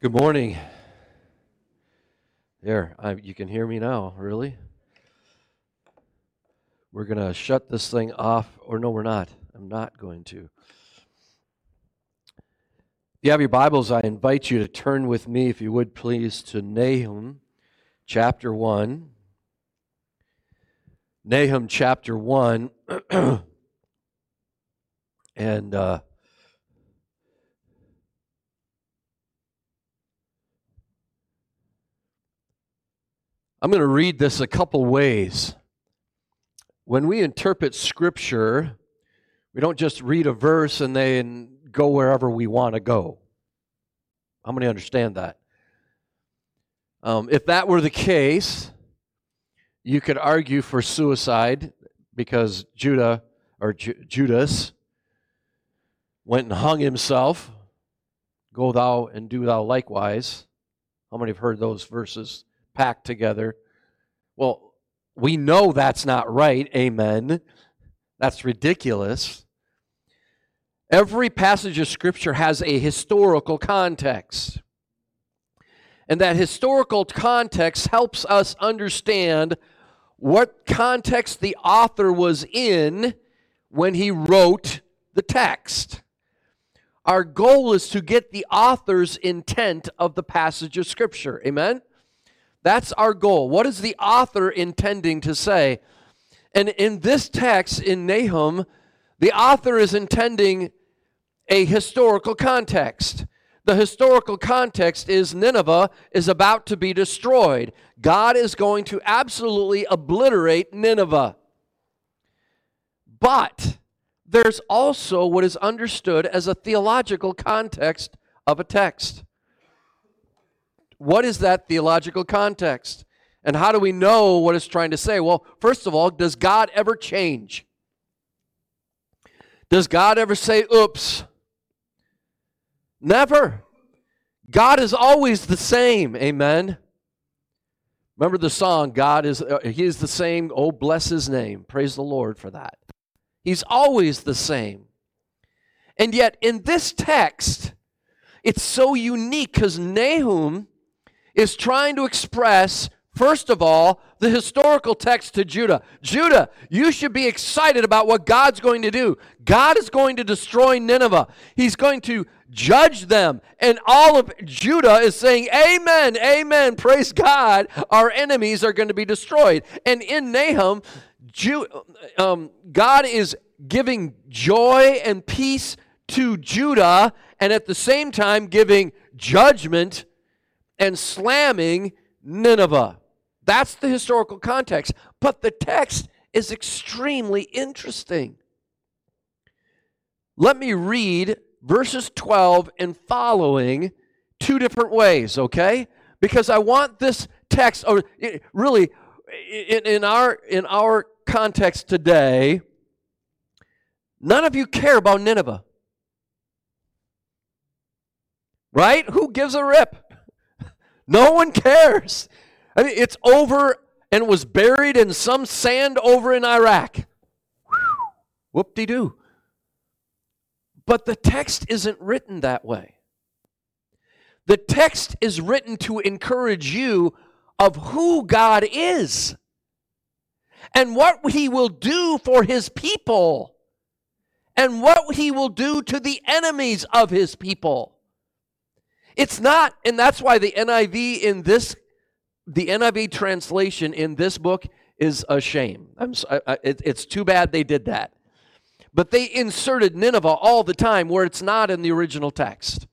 Good morning. You can hear me now, really? We're going to shut this thing off, or no, we're not. I'm not going to. If you have your Bibles, I invite you to turn with me, if you would please, to Nahum chapter 1. Nahum chapter 1. And I'm going to read this a couple ways. When we interpret Scripture, we don't just read a verse and then go wherever we want to go. How many understand that? If that were the case, you could argue for suicide because Judas went and hung himself. Go thou and do thou likewise. How many have heard those verses packed together? Well, we know that's not right. Amen. That's ridiculous. Every passage of Scripture has a historical context. And that historical context helps us understand what context the author was in when he wrote the text. Our goal is to get the author's intent of the passage of Scripture. Amen? That's our goal. What is the author intending to say? And in this text, in Nahum, the author is intending a historical context. The historical context is Nineveh is about to be destroyed. God is going to absolutely obliterate Nineveh. But there's also what is understood as a theological context of a text. What is that theological context? And how do we know what it's trying to say? Well, first of all, does God ever change? Does God ever say, oops? Never. God is always the same. Amen. Remember the song, He is the same. Oh, bless His name. Praise the Lord for that. He's always the same. And yet, in this text, it's so unique because Nahum is trying to express, first of all, the historical text to Judah. Judah, you should be excited about what God's going to do. God is going to destroy Nineveh. He's going to judge them. And all of Judah is saying, amen, amen, praise God. Our enemies are going to be destroyed. And in Nahum, God is giving joy and peace to Judah, and at the same time giving judgment and slamming Nineveh. That's the historical context. But the text is extremely interesting. Let me read verses 12 and following two different ways, okay? Because I want this text, or really, in our context today, none of you care about Nineveh. Right? Who gives a rip? No one cares. I mean, it's over and was buried in some sand over in Iraq. Whoop-de-doo. But the text isn't written that way. The text is written to encourage you of who God is and what He will do for His people and what He will do to the enemies of His people. It's not, and that's why the NIV translation in this book is a shame. It's too bad they did that. But they inserted Nineveh all the time where it's not in the original text.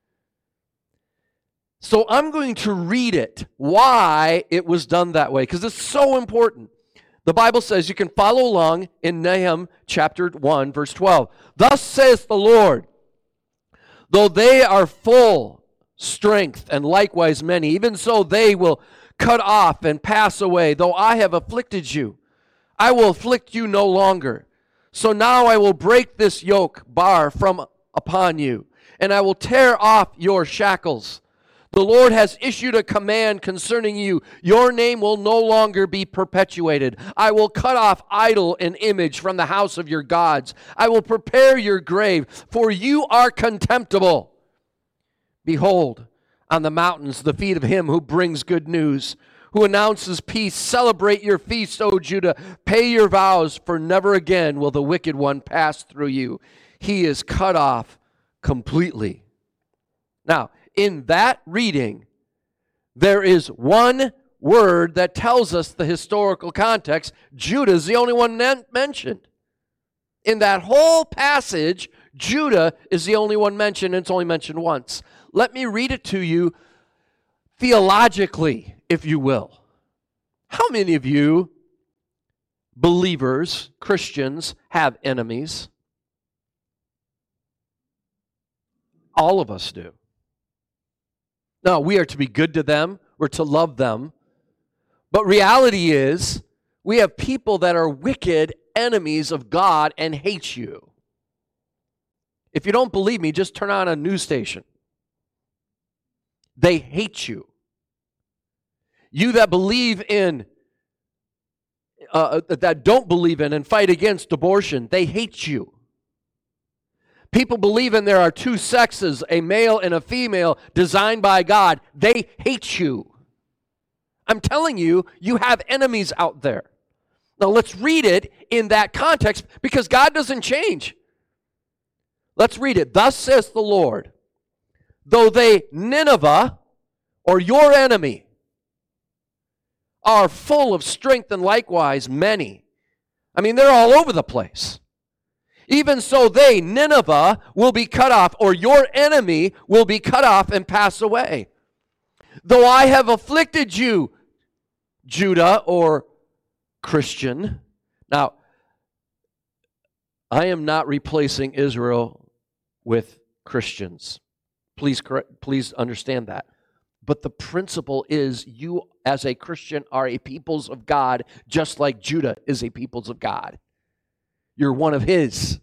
So I'm going to read it, why it was done that way, because it's so important. The Bible says, you can follow along in Nahum chapter 1, verse 12. Thus says the Lord, though they are full strength, and likewise many, even so they will cut off and pass away. Though I have afflicted you, I will afflict you no longer. So now I will break this yoke bar from upon you, and I will tear off your shackles. The Lord has issued a command concerning you. Your name will no longer be perpetuated. I will cut off idol and image from the house of your gods. I will prepare your grave, for you are contemptible. Behold, on the mountains the feet of him who brings good news, who announces peace. Celebrate your feast, O Judah. Pay your vows, for never again will the wicked one pass through you. He is cut off completely. Now, in that reading, there is one word that tells us the historical context. Judah is the only one mentioned. In that whole passage, Judah is the only one mentioned, and it's only mentioned once. Let me read it to you theologically, if you will. How many of you believers, Christians, have enemies? All of us do. No, we are to be good to them. We're to love them. But reality is, we have people that are wicked enemies of God and hate you. If you don't believe me, just turn on a news station. They hate you. You that believe in, that don't believe in and fight against abortion, they hate you. People believe in there are two sexes, a male and a female, designed by God. They hate you. I'm telling you, you have enemies out there. Now let's read it in that context, because God doesn't change. Let's read it. Thus says the Lord, though they, Nineveh, or your enemy, are full of strength and likewise many. I mean, they're all over the place. Even so they, Nineveh, will be cut off, or your enemy will be cut off and pass away. Though I have afflicted you, Judah, or Christian. Now, I am not replacing Israel with Christians. Please understand that. But the principle is, you as a Christian are a peoples of God, just like Judah is a peoples of God. You're one of his.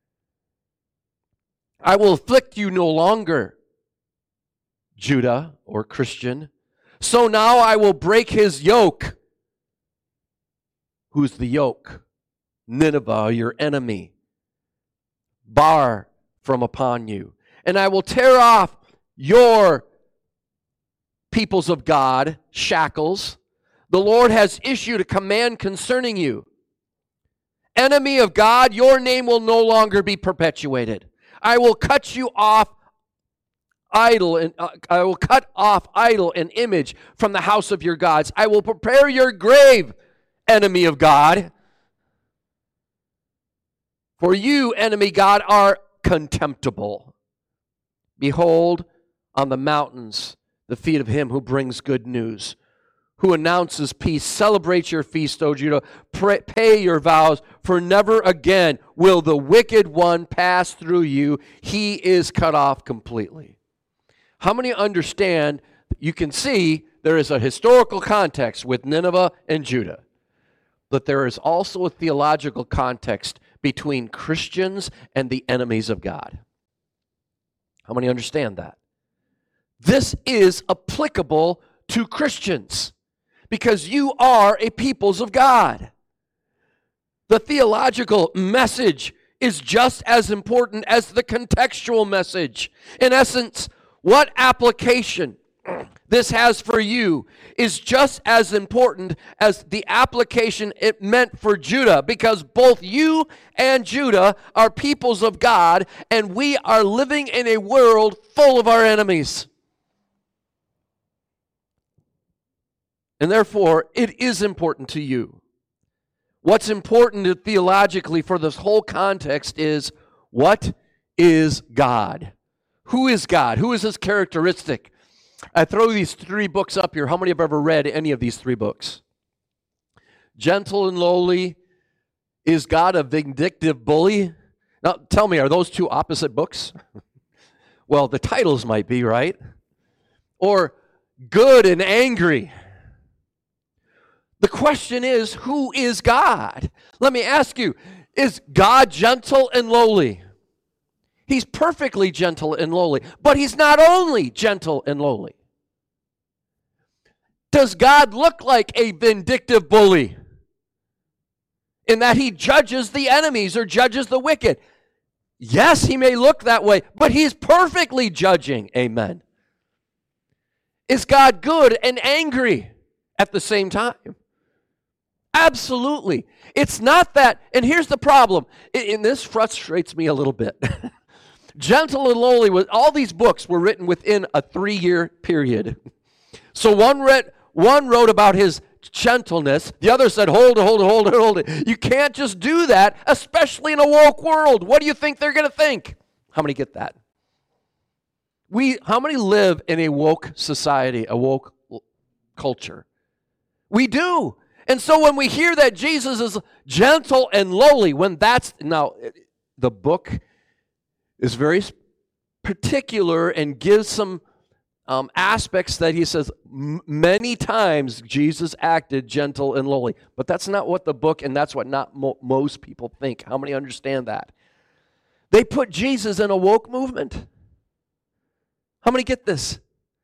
I will afflict you no longer, Judah or Christian. So now I will break his yoke. Who's the yoke? Nineveh, your enemy. Bar from upon you. And I will tear off your peoples of God, shackles. The Lord has issued a command concerning you. Enemy of God, your name will no longer be perpetuated. I will cut you off idol, and I will cut off idol and image from the house of your gods. I will prepare your grave, enemy of God. For you, enemy God, are contemptible. Behold, on the mountains, the feet of him who brings good news, who announces peace. Celebrate your feast, O Judah. Pay your vows, for never again will the wicked one pass through you. He is cut off completely. How many understand? You can see there is a historical context with Nineveh and Judah, but there is also a theological context between Christians and the enemies of God. How many understand that? This is applicable to Christians, because you are a peoples of God. The theological message is just as important as the contextual message. In essence, what application this has for you is just as important as the application it meant for Judah, because both you and Judah are peoples of God, and we are living in a world full of our enemies. And therefore, it is important to you. What's important theologically for this whole context is, what is God? Who is God? Who is his characteristic? I throw these 3 books up here. How many have ever read any of these 3 books? Gentle and lowly. Is God a vindictive bully? Now, tell me, are those 2 opposite books? Well, the titles might be, right? Or good and angry. The question is, who is God? Let me ask you, is God gentle and lowly? He's perfectly gentle and lowly, but he's not only gentle and lowly. Does God look like a vindictive bully in that he judges the enemies or judges the wicked? Yes, he may look that way, but he's perfectly judging. Amen. Is God good and angry at the same time? Absolutely. It's not that, and here's the problem, and this frustrates me a little bit. Gentle and Lowly, all these books were written within a 3-year period. So one wrote about his gentleness, the other said, hold it. You can't just do that, especially in a woke world. What do you think they're going to think? How many get that? How many live in a woke society, a woke culture? We do. And so when we hear that Jesus is gentle and lowly, now the book is very particular and gives some aspects that he says many times Jesus acted gentle and lowly. But that's not what the book, and that's what not most people think. How many understand that? They put Jesus in a woke movement. How many get this?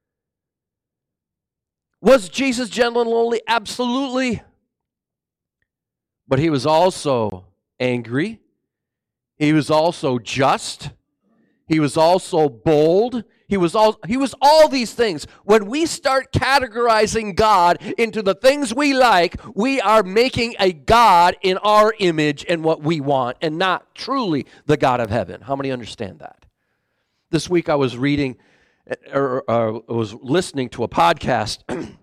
Was Jesus gentle and lowly? Absolutely. But he was also angry. He was also just. He was also bold. He was all these things. When we start categorizing God into the things we like, we are making a God in our image and what we want, and not truly the God of heaven. How many understand that? This week I was reading, or was listening to a podcast,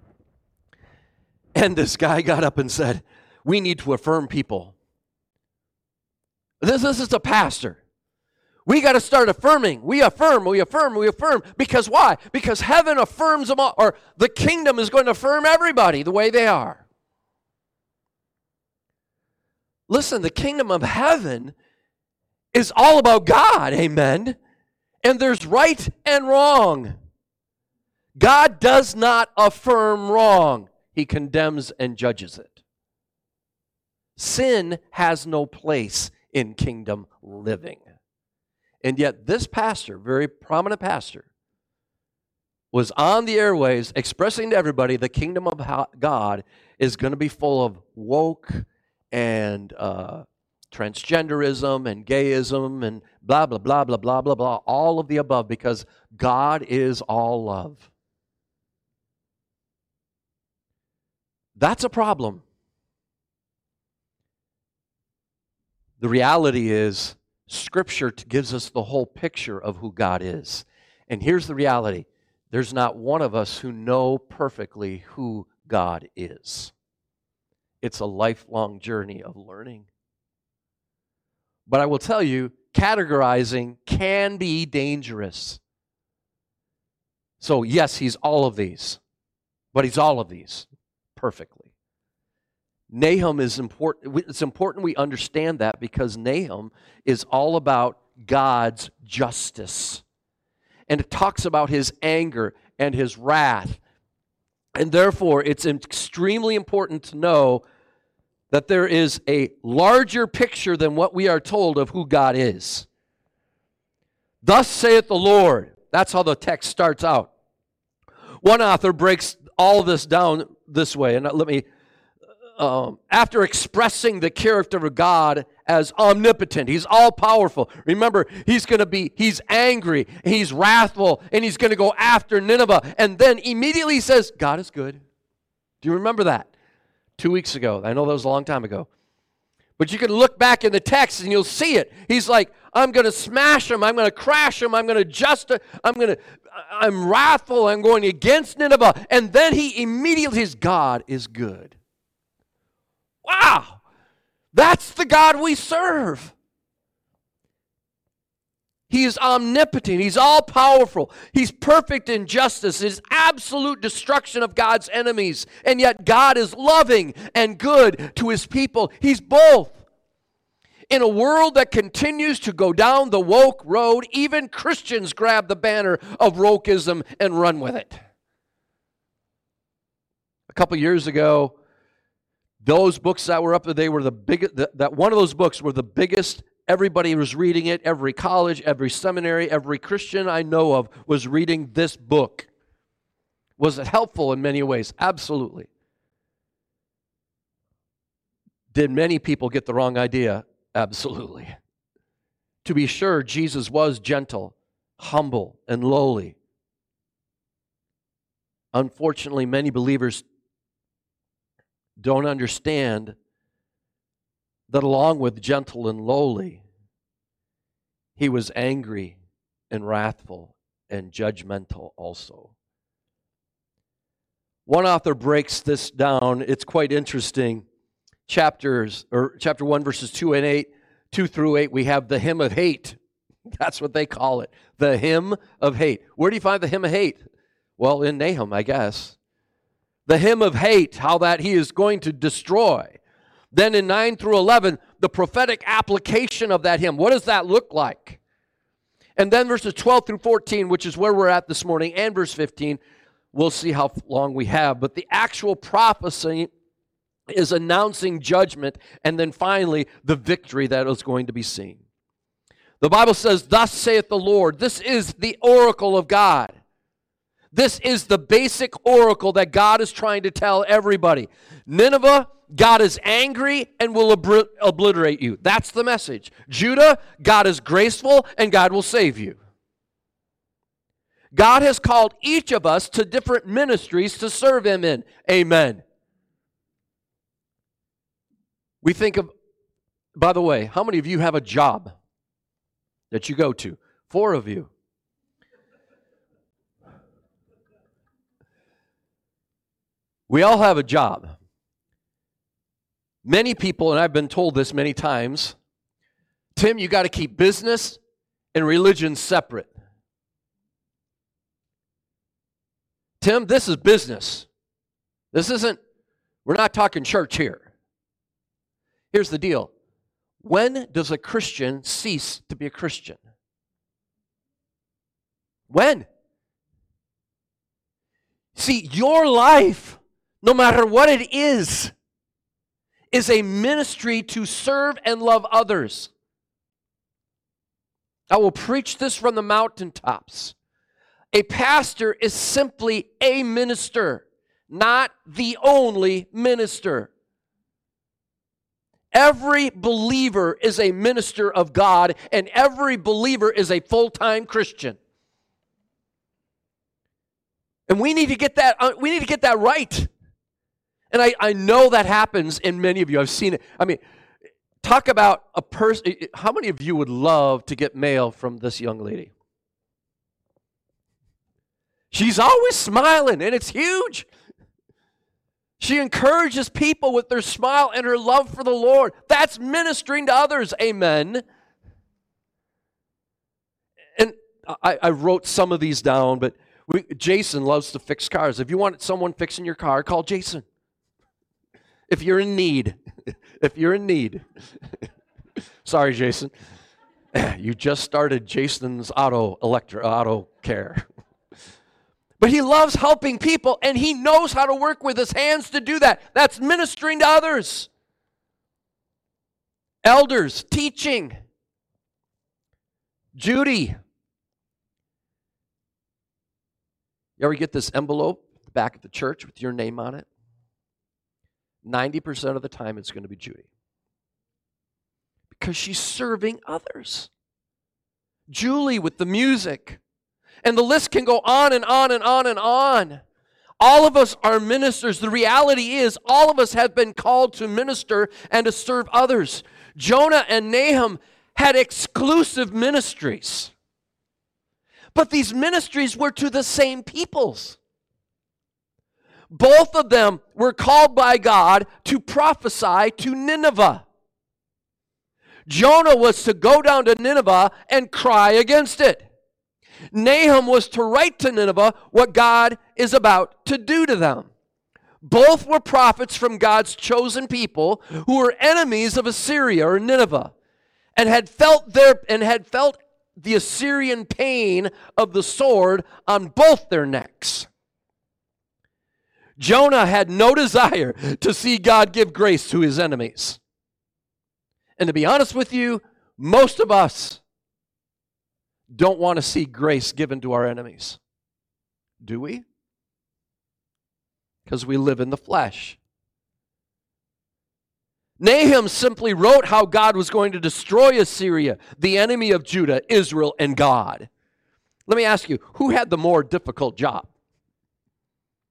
and this guy got up and said, we need to affirm people. This is a pastor. We got to start affirming. We affirm. Because why? Because heaven affirms them all, or the kingdom is going to affirm everybody the way they are. Listen, the kingdom of heaven is all about God, amen? And there's right and wrong. God does not affirm wrong. He condemns and judges it. Sin has no place in kingdom living. And yet this pastor, very prominent pastor, was on the airwaves expressing to everybody the kingdom of God is going to be full of woke and transgenderism and gayism and blah, blah, blah, blah, blah, blah, blah, all of the above, because God is all love. That's a problem. The reality is, Scripture gives us the whole picture of who God is. And here's the reality. There's not one of us who know perfectly who God is. It's a lifelong journey of learning. But I will tell you, categorizing can be dangerous. So yes, he's all of these, but he's all of these perfectly. Nahum is important. It's important we understand that, because Nahum is all about God's justice. And it talks about his anger and his wrath. And therefore, it's extremely important to know that there is a larger picture than what we are told of who God is. Thus saith the Lord. That's how the text starts out. One author breaks all of this down this way, and let me... after expressing the character of God as omnipotent, he's all-powerful. Remember, he's angry, he's wrathful, and he's going to go after Nineveh. And then immediately he says, God is good. Do you remember that? 2 weeks ago. I know that was a long time ago. But you can look back in the text and you'll see it. He's like, I'm going to smash him, I'm going to crash him, I'm wrathful, I'm going against Nineveh. And then he immediately says, God is good. Wow, that's the God we serve. He is omnipotent. He's all-powerful. He's perfect in justice. His absolute destruction of God's enemies. And yet God is loving and good to his people. He's both. In a world that continues to go down the woke road, even Christians grab the banner of wokeism and run with it. A couple years ago, those books that were up there, they were the biggest. That one of those books were the biggest. Everybody was reading it. Every college, every seminary, every Christian I know of was reading this book. Was it helpful in many ways? Absolutely. Did many people get the wrong idea? Absolutely. To be sure, Jesus was gentle, humble, and lowly. Unfortunately, many believers don't understand that along with gentle and lowly, he was angry and wrathful and judgmental also. One author breaks this down. It's quite interesting. Chapter 1, verses 2 through 8, we have the hymn of hate. That's what they call it, the hymn of hate. Where do you find the hymn of hate? Well, in Nahum, I guess. The hymn of hate, how that he is going to destroy. Then in 9 through 11, the prophetic application of that hymn. What does that look like? And then verses 12 through 14, which is where we're at this morning, and verse 15, we'll see how long we have. But the actual prophecy is announcing judgment, and then finally the victory that is going to be seen. The Bible says, "Thus saith the Lord." This is the oracle of God. This is the basic oracle that God is trying to tell everybody. Nineveh, God is angry and will obliterate you. That's the message. Judah, God is graceful and God will save you. God has called each of us to different ministries to serve Him in. Amen. We think of, by the way, how many of you have a job that you go to? 4 of you. We all have a job. Many people, and I've been told this many times, Tim, you got to keep business and religion separate. Tim, this is business. We're not talking church here. Here's the deal. When does a Christian cease to be a Christian? When? See, your life, no matter what it is a ministry to serve and love others. I will preach this from the mountaintops. A pastor is simply a minister, not the only minister. Every believer is a minister of God, and every believer is a full-time Christian. And we need to get that right. And I know that happens in many of you. I've seen it. I mean, talk about a person. How many of you would love to get mail from this young lady? She's always smiling, and it's huge. She encourages people with their smile and her love for the Lord. That's ministering to others. Amen. And I wrote some of these down, but Jason loves to fix cars. If you want someone fixing your car, call Jason. If you're in need. If you're in need. Sorry, Jason. You just started Jason's auto care. But he loves helping people, and he knows how to work with his hands to do that. That's ministering to others. Elders, teaching. Judy. You ever get this envelope back at the church with your name on it? 90% of the time it's going to be Judy. Because she's serving others. Julie with the music. And the list can go on and on and on and on. All of us are ministers. The reality is all of us have been called to minister and to serve others. Jonah and Nahum had exclusive ministries. But these ministries were to the same peoples. Both of them were called by God to prophesy to Nineveh. Jonah was to go down to Nineveh and cry against it. Nahum was to write to Nineveh what God is about to do to them. Both were prophets from God's chosen people who were enemies of Assyria or Nineveh and had felt the Assyrian pain of the sword on both their necks. Jonah had no desire to see God give grace to his enemies. And to be honest with you, most of us don't want to see grace given to our enemies. Do we? Because we live in the flesh. Nahum simply wrote how God was going to destroy Assyria, the enemy of Judah, Israel, and God. Let me ask you, who had the more difficult job?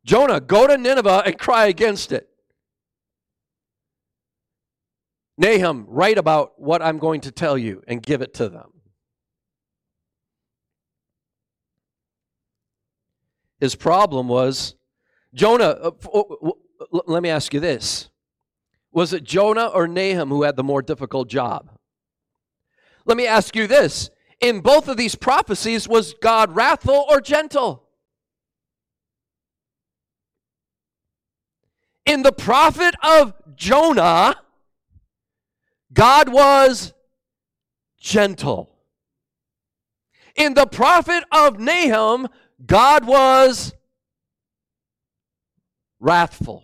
Jonah, go to Nineveh and cry against it. Nahum, write about what I'm going to tell you and give it to them. His problem was, Jonah, let me ask you this. Was it Jonah or Nahum who had the more difficult job? Let me ask you this. In both of these prophecies, was God wrathful or gentle? In the prophet of Jonah, God was gentle. In the prophet of Nahum, God was wrathful.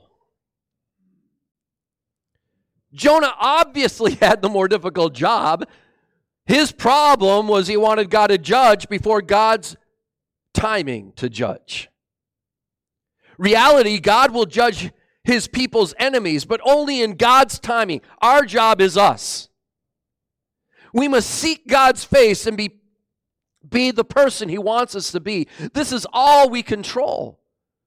Jonah obviously had the more difficult job. His problem was he wanted God to judge before God's timing to judge. Reality, God will judge his people's enemies, but only in God's timing. Our job is us. We must seek God's face and be the person he wants us to be. This is all we control.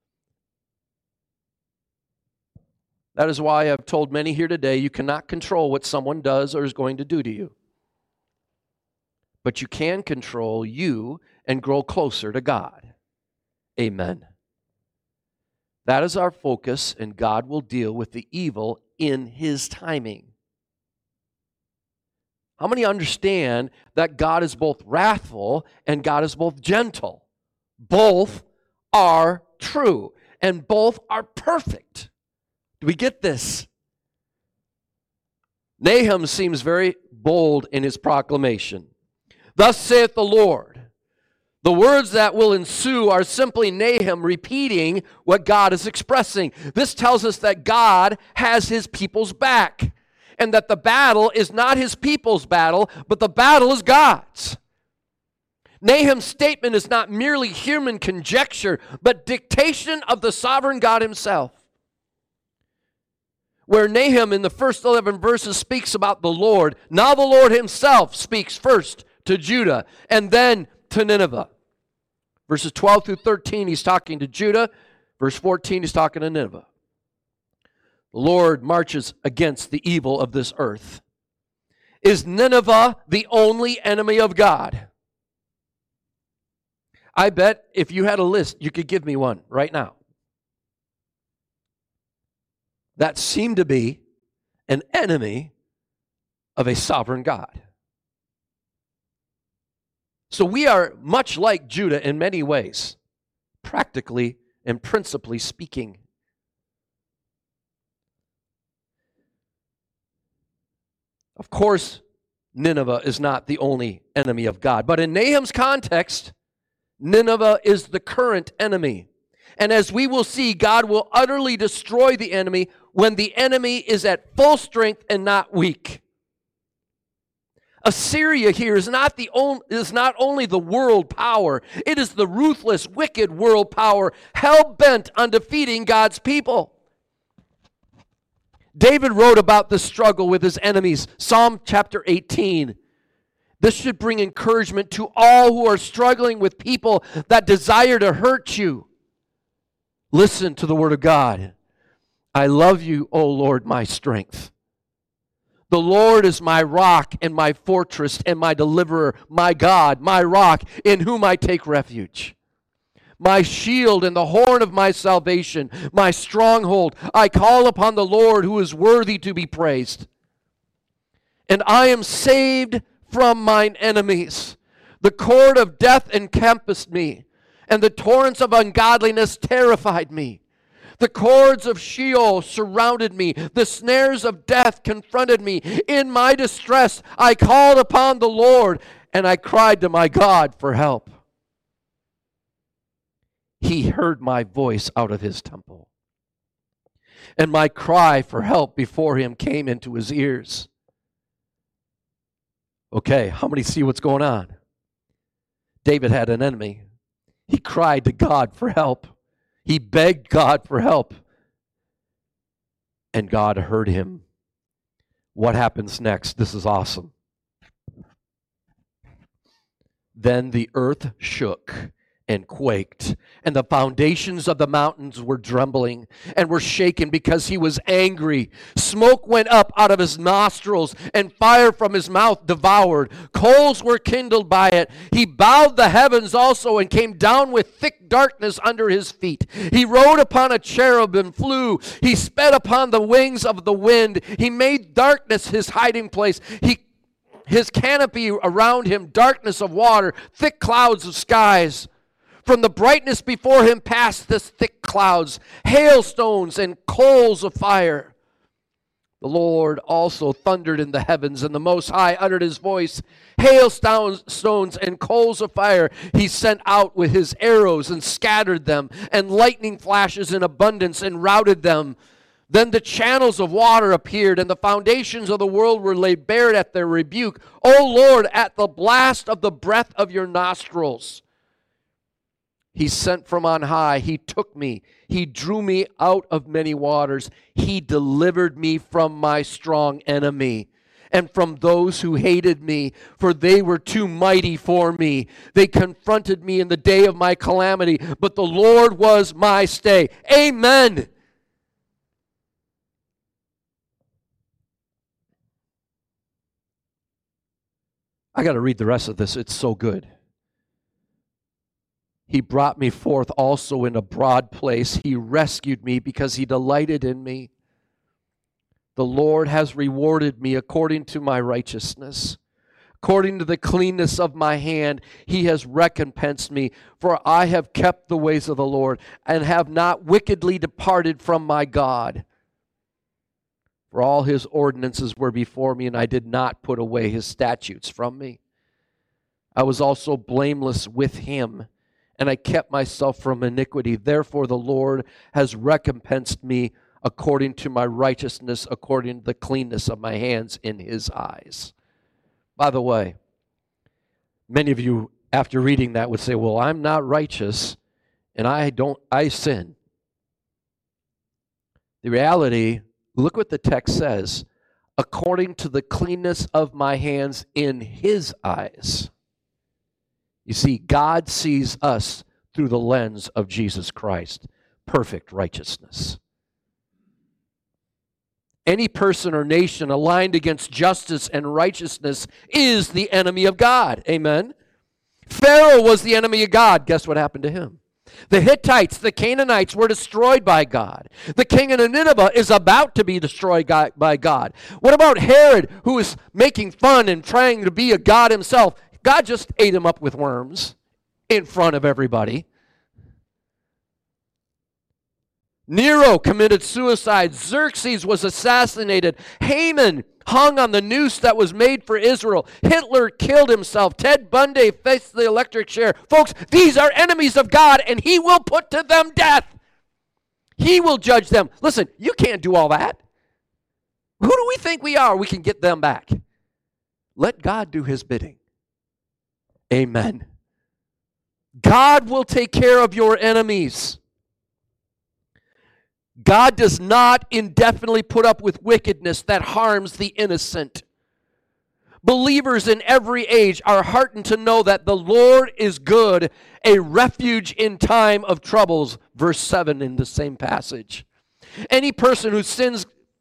That is why I've told many here today, you cannot control what someone does or is going to do to you. But you can control you and grow closer to God. Amen. That is our focus, and God will deal with the evil in his timing. How many understand that God is both wrathful and God is both gentle? Both are true, and both are perfect. Do we get this? Nahum seems very bold in his proclamation. Thus saith the Lord. The words that will ensue are simply Nahum repeating what God is expressing. This tells us that God has his people's back, and that the battle is not his people's battle, but the battle is God's. Nahum's statement is not merely human conjecture, but dictation of the sovereign God himself. Where Nahum in the first 11 verses speaks about the Lord, now the Lord himself speaks first to Judah and then to Nineveh. Verses 12 through 13, he's talking to Judah. Verse 14, he's talking to Nineveh. The Lord marches against the evil of this earth. Is Nineveh the only enemy of God? I bet if you had a list, you could give me one right now. That seemed to be an enemy of a sovereign God. So we are much like Judah in many ways, practically and principally speaking. Of course, Nineveh is not the only enemy of God, but in Nahum's context, Nineveh is the current enemy. And as we will see, God will utterly destroy the enemy when the enemy is at full strength and not weak. Assyria here is not only the world power, it is the ruthless, wicked world power hell-bent on defeating God's people. David wrote about the struggle with his enemies, Psalm chapter 18. This should bring encouragement to all who are struggling with people that desire to hurt you. Listen to the word of God. I love you, O Lord, my strength. The Lord is my rock and my fortress and my deliverer, my God, my rock, in whom I take refuge. My shield and the horn of my salvation, my stronghold. I call upon the Lord who is worthy to be praised. And I am saved from mine enemies. The cord of death encompassed me, and the torrents of ungodliness terrified me. The cords of Sheol surrounded me. The snares of death confronted me. In my distress, I called upon the Lord, and I cried to my God for help. He heard my voice out of his temple, and my cry for help before him came into his ears. Okay, how many see what's going on? David had an enemy. He cried to God for help. He begged God for help, and God heard him. What happens next? This is awesome. Then the earth shook, and quaked, and the foundations of the mountains were trembling and were shaken because he was angry. Smoke went up out of his nostrils, and fire from his mouth devoured. Coals were kindled by it. He bowed the heavens also and came down with thick darkness under his feet. He rode upon a cherub and flew. He sped upon the wings of the wind. He made darkness his hiding place. His canopy around him, darkness of water, thick clouds of skies. From the brightness before him passed this thick clouds, hailstones and coals of fire. The Lord also thundered in the heavens, and the Most High uttered his voice. Hailstones and coals of fire he sent out with his arrows and scattered them, and lightning flashes in abundance and routed them. Then the channels of water appeared, and the foundations of the world were laid bare at their rebuke. O Lord, at the blast of the breath of your nostrils. He sent from on high. He took me. He drew me out of many waters. He delivered me from my strong enemy and from those who hated me, for they were too mighty for me. They confronted me in the day of my calamity, but the Lord was my stay. Amen. I got to read the rest of this. It's so good. He brought me forth also in a broad place. He rescued me because he delighted in me. The Lord has rewarded me according to my righteousness. According to the cleanness of my hand, he has recompensed me. For I have kept the ways of the Lord and have not wickedly departed from my God. For all his ordinances were before me, and I did not put away his statutes from me. I was also blameless with him, and I kept myself from iniquity. Therefore the Lord has recompensed me according to my righteousness, according to the cleanness of my hands in his eyes. By the way, many of you, after reading that, would say, well, I'm not righteous, and I sin. The reality, look what the text says, according to the cleanness of my hands in his eyes. You see, God sees us through the lens of Jesus Christ, perfect righteousness. Any person or nation aligned against justice and righteousness is the enemy of God. Amen? Pharaoh was the enemy of God. Guess what happened to him? The Hittites, the Canaanites were destroyed by God. The king of Nineveh is about to be destroyed by God. What about Herod, who is making fun and trying to be a god himself? God just ate him up with worms in front of everybody. Nero committed suicide. Xerxes was assassinated. Haman hung on the noose that was made for Israel. Hitler killed himself. Ted Bundy faced the electric chair. Folks, these are enemies of God, and he will put to them death. He will judge them. Listen, you can't do all that. Who do we think we are? We can get them back. Let God do his bidding. Amen. God will take care of your enemies. God does not indefinitely put up with wickedness that harms the innocent. Believers in every age are heartened to know that the Lord is good, a refuge in time of troubles. Verse 7 in the same passage. Any persons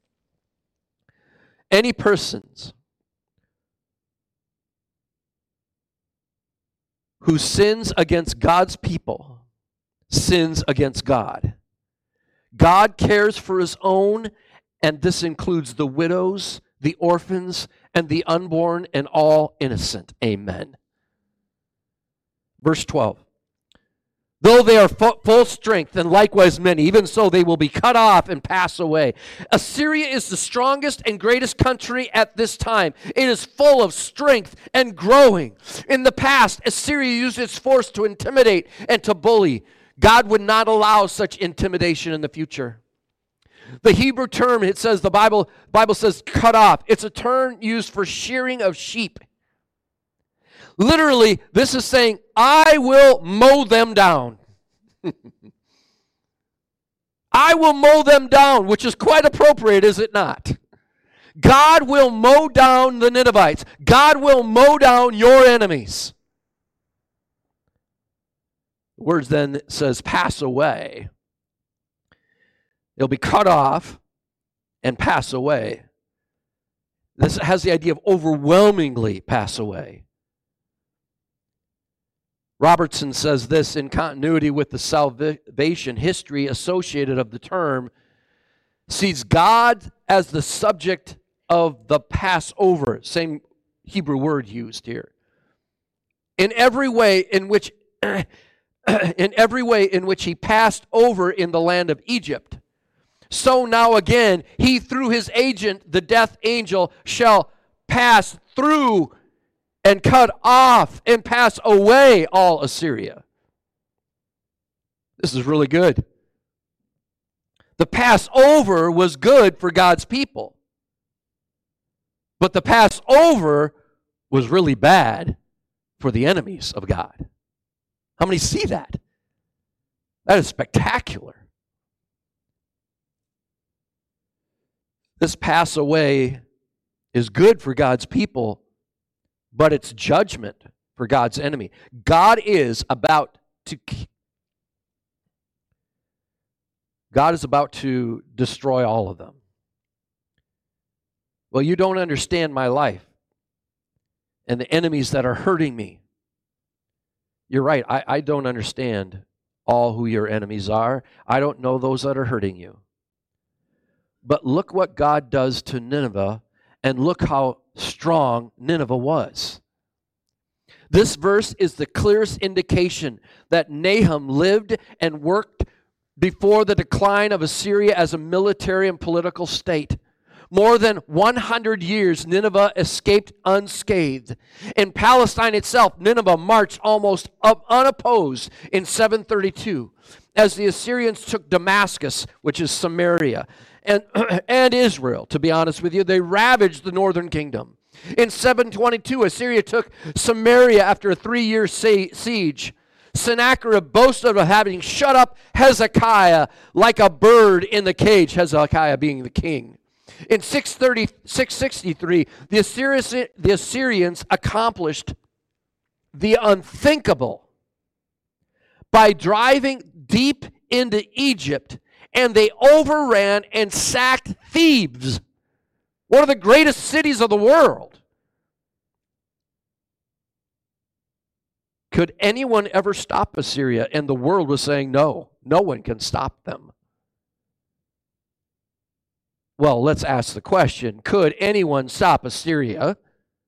who sins against God's people sins against God. God cares for his own, and this includes the widows, the orphans, and the unborn, and all innocent. Amen. Verse 12. Though they are full strength, and likewise many, even so they will be cut off and pass away. Assyria is the strongest and greatest country at this time. It is full of strength and growing. In the past, Assyria used its force to intimidate and to bully. God would not allow such intimidation in the future. The Hebrew term, it says, the Bible says cut off. It's a term used for shearing of sheep. Literally, this is saying, I will mow them down. I will mow them down, which is quite appropriate, is it not? God will mow down the Ninevites. God will mow down your enemies. The word then says pass away. It'll be cut off and pass away. This has the idea of overwhelmingly pass away. Robertson says this in continuity with the salvation history associated of the term, sees God as the subject of the Passover, same Hebrew word used here. In every way in which he passed over in the land of Egypt, so now again he through his agent, the death angel, shall pass through and cut off and pass away all Assyria. This is really good. The Passover was good for God's people. But the Passover was really bad for the enemies of God. How many see that? That is spectacular. This pass away is good for God's people, but it's judgment for God's enemy. God is about to destroy all of them. Well, you don't understand my life and the enemies that are hurting me. You're right, I don't understand all who your enemies are. I don't know those that are hurting you. But look what God does to Nineveh, and look how strong Nineveh was. This verse is the clearest indication that Nahum lived and worked before the decline of Assyria as a military and political state. More than 100 years, Nineveh escaped unscathed. In Palestine itself, Nineveh marched almost unopposed in 732 as the Assyrians took Damascus, which is Samaria, and Israel, to be honest with you. They ravaged the northern kingdom. In 722, Assyria took Samaria after a 3-year siege. Sennacherib boasted of having shut up Hezekiah like a bird in the cage, Hezekiah being the king. In 663, the Assyrians accomplished the unthinkable by driving deep into Egypt, and they overran and sacked Thebes, one of the greatest cities of the world. Could anyone ever stop Assyria? And the world was saying, no, no one can stop them. Well, let's ask the question, could anyone stop Assyria?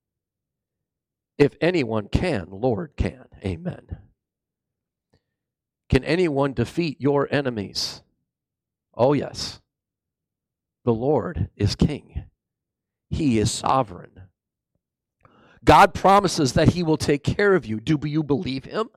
If anyone can, the Lord can. Amen. Can anyone defeat your enemies? Oh, yes. The Lord is king. He is sovereign. God promises that he will take care of you. Do you believe him?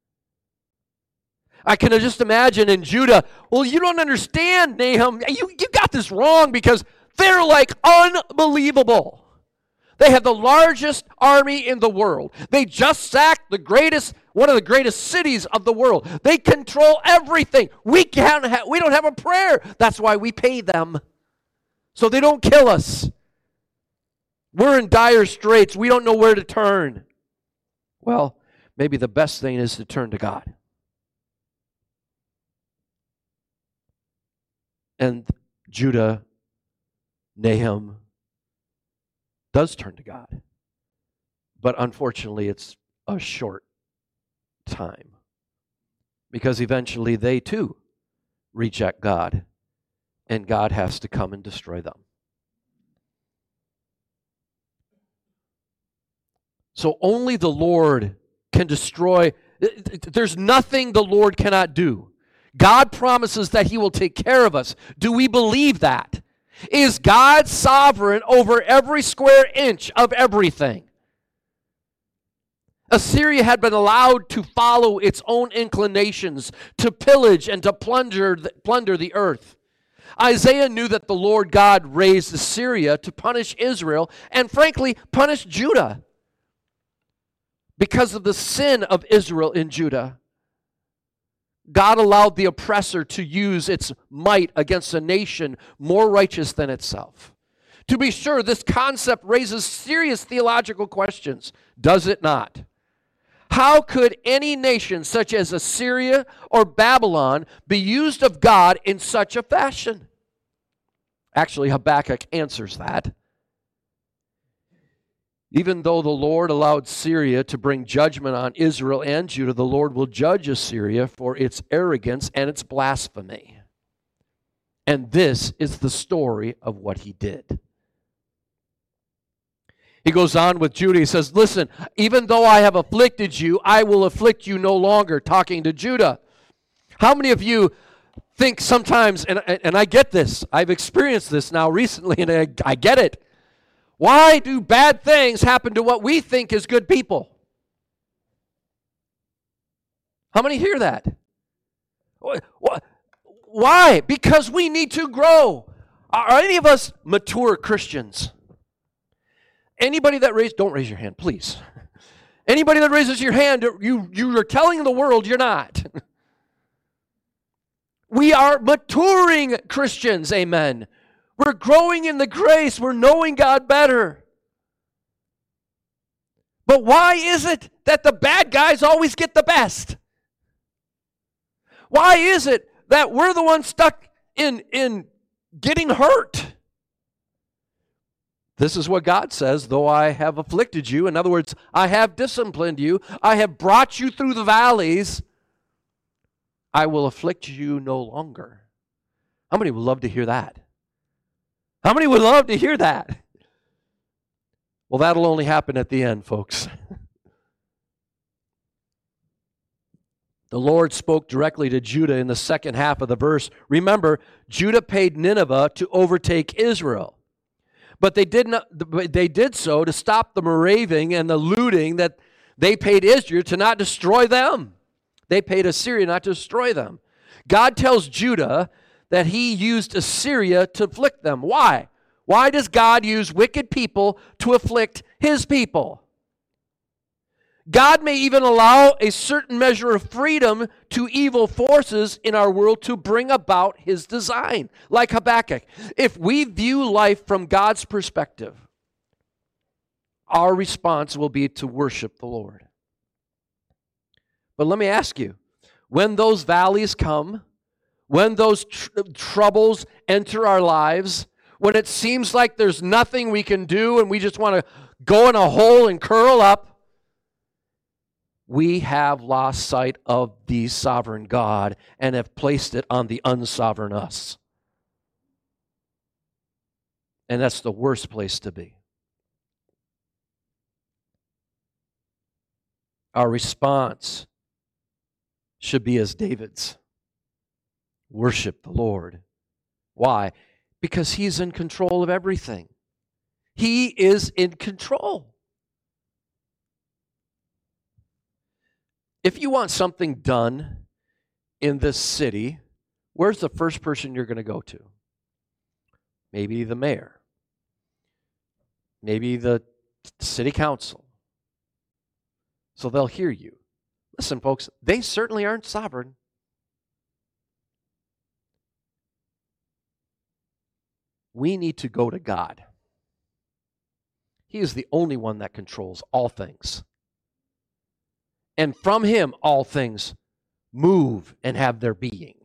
I can just imagine in Judah, well, you don't understand, Nahum. You got this wrong because they're like unbelievable. They have the largest army in the world. They just sacked one of the greatest cities of the world. They control everything. We don't have a prayer. That's why we pay them, so they don't kill us. We're in dire straits. We don't know where to turn. Well, maybe the best thing is to turn to God. And Judah, Nahum, does turn to God. But unfortunately, it's a short time. Because eventually they too reject God. And God has to come and destroy them. So only the Lord can destroy. There's nothing the Lord cannot do. God promises that he will take care of us. Do we believe that? Is God sovereign over every square inch of everything? Assyria had been allowed to follow its own inclinations, to pillage and to plunder the earth. Isaiah knew that the Lord God raised Assyria to punish Israel and, frankly, punish Judah because of the sin of Israel in Judah. God allowed the oppressor to use its might against a nation more righteous than itself. To be sure, this concept raises serious theological questions, does it not? How could any nation such as Assyria or Babylon be used of God in such a fashion? Actually, Habakkuk answers that. Even though the Lord allowed Syria to bring judgment on Israel and Judah, the Lord will judge Assyria for its arrogance and its blasphemy. And this is the story of what he did. He goes on with Judah. He says, listen, even though I have afflicted you, I will afflict you no longer, talking to Judah. How many of you think sometimes, and I get this, I've experienced this now recently, and I get it. Why do bad things happen to what we think is good people? How many hear that? Why? Because we need to grow. Are any of us mature Christians? Anybody that don't raise your hand, please. Anybody that raises your hand, you're telling the world you're not. We are maturing Christians, amen. We're growing in the grace. We're knowing God better. But why is it that the bad guys always get the best? Why is it that we're the ones stuck in getting hurt? This is what God says, though I have afflicted you. In other words, I have disciplined you. I have brought you through the valleys. I will afflict you no longer. How many would love to hear that? How many would love to hear that? Well, that'll only happen at the end, folks. The Lord spoke directly to Judah in the second half of the verse. Remember, Judah paid Nineveh to overtake Israel. But they did so to stop the maraving and the looting that they paid Israel to not destroy them. They paid Assyria not to destroy them. God tells Judah that he used Assyria to afflict them. Why? Why does God use wicked people to afflict his people? God may even allow a certain measure of freedom to evil forces in our world to bring about his design, like Habakkuk. If we view life from God's perspective, our response will be to worship the Lord. But let me ask you, when those valleys come, when those troubles enter our lives, when it seems like there's nothing we can do and we just want to go in a hole and curl up, we have lost sight of the sovereign God and have placed it on the unsovereign us. And that's the worst place to be. Our response should be as David's. Worship the Lord. Why? Because he's in control of everything. He is in control. If you want something done in this city, where's the first person you're going to go to? Maybe the mayor. Maybe the city council. So they'll hear you. Listen, folks, they certainly aren't sovereign. We need to go to God. He is the only one that controls all things. And from him, all things move and have their being.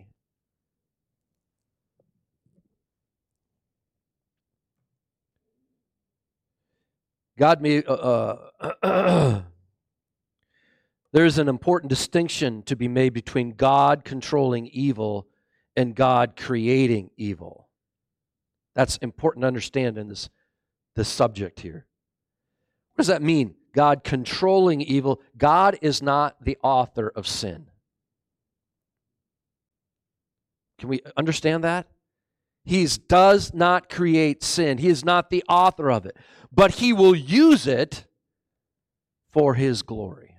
God may... There's an important distinction to be made between God controlling evil and God creating evil. That's important to understand in this subject here. What does that mean? God controlling evil. God is not the author of sin. Can we understand that? He does not create sin. He is not the author of it. But he will use it for his glory.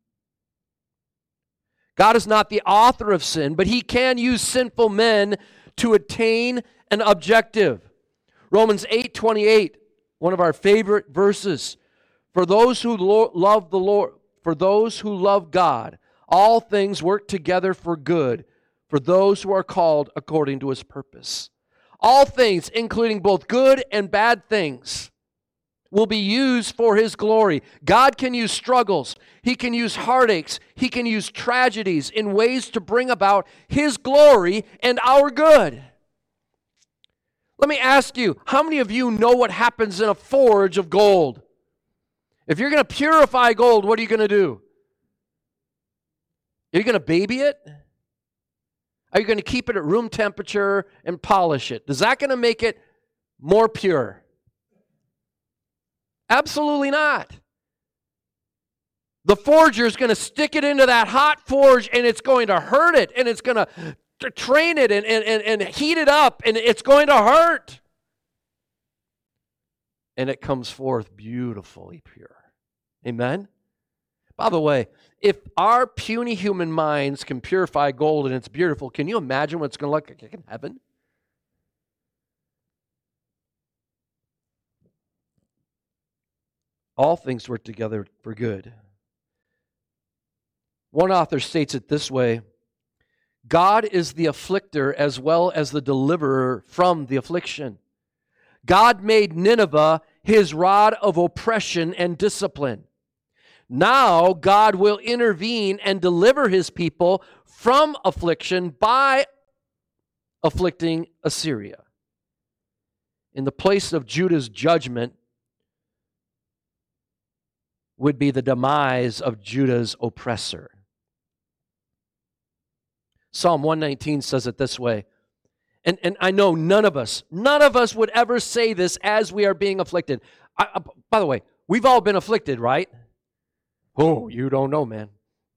God is not the author of sin, but he can use sinful men to attain an objective. Romans 8:28, one of our favorite verses. For those who love the Lord, for those who love God, all things work together for good, for those who are called according to his purpose. All things, including both good and bad things. will be used for His glory. God can use struggles. He can use heartaches. He can use tragedies in ways to bring about His glory and our good. Let me ask you, how many of you know what happens in a forge of gold? If you're going to purify gold, what are you going to do? Are you going to baby it? Are you going to keep it at room temperature and polish it? Is that going to make it more pure? Absolutely not. The forger is going to stick it into that hot forge, and it's going to hurt it, and it's going to train it and heat it up, and it's going to hurt. And it comes forth beautifully pure. Amen? By the way, if our puny human minds can purify gold and it's beautiful, can you imagine what it's going to look like in heaven? All things work together for good. One author states it this way: God is the afflicter as well as the deliverer from the affliction. God made Nineveh His rod of oppression and discipline. Now God will intervene and deliver His people from affliction by afflicting Assyria. In the place of Judah's judgment would be the demise of Judah's oppressor. Psalm 119 says it this way, and I know none of us would ever say this as we are being afflicted. By the way, we've all been afflicted, right? Oh, you don't know, man.